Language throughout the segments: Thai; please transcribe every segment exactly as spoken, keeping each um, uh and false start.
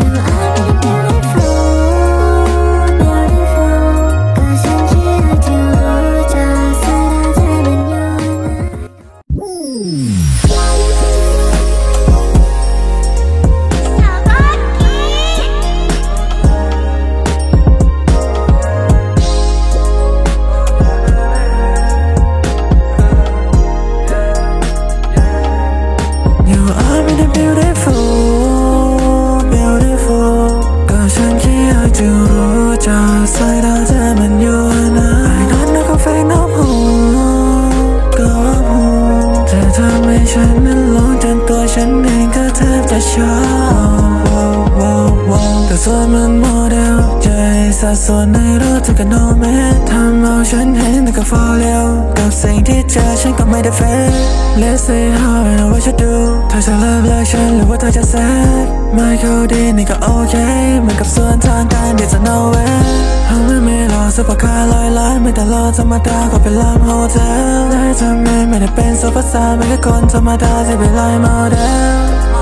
ฉันนั้นหลงจนตัวฉันเองก็แทบจะช็อกแต่ส่วนมันโมเดลใจสัดส่วนในรถที่กับโนแมนทำเอาฉันเห็นแต่ก็ฟอลเร็วกับสิ่งที่เจอฉันก็ไม่ได้เฟซ Let's say how I know what you do เธอจะเลิกเลิกฉันหรือว่าเธอจะแซดไม่เข้าดีนี่ก็โอเคเหมือนกับส่วนทางการเดี๋ยวจะ no way ห้องไม่รอซุปเปอร์คาร์ลอยล้านไม่แต่รอธรรมดาก็เป็นลามโฮเทลได้ทำไงไม่ได้เป็นซุปเปอร์สตาร์ไม่ใช่คนธรรมดาที่เป็นไลน์โมเดล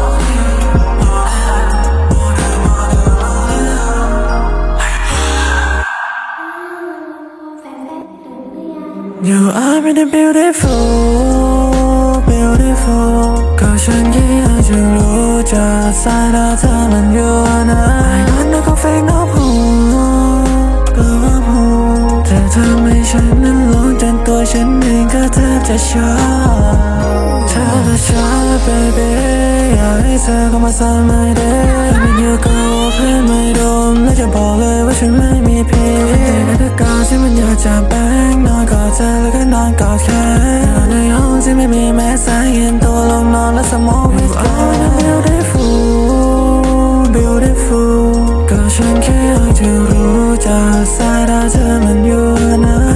You are really beautiful, beautiful ก็ฉันแค่อยากจะรู้จากสายตาเธอมันอยู่ไหน I don't know ก็ fake no พูก็ว่าพูแต่เธอไม่ฉันนั้นหลงจนตัวฉันเองก็แทบจะช็อกเธอและฉัน baby อยากให้เธอเข้ามาสั่นไม่ได้ไม่อยู่ก็เพื่อนไม่ดมและจะบอกเลยว่าฉันไม่มีเพียงแต่ถ้าก่อนฉันมันอยากจะแบ่งนอนกอดเธอแล้วก็นอนกอดแค่ในห้องที่ไม่มีแม้สายเย็นตัวลงนอนและสมอง with God beautiful beautiful ก็ฉันแค่อยากจะรู้จากสายตาเธอมันอยู่ไหน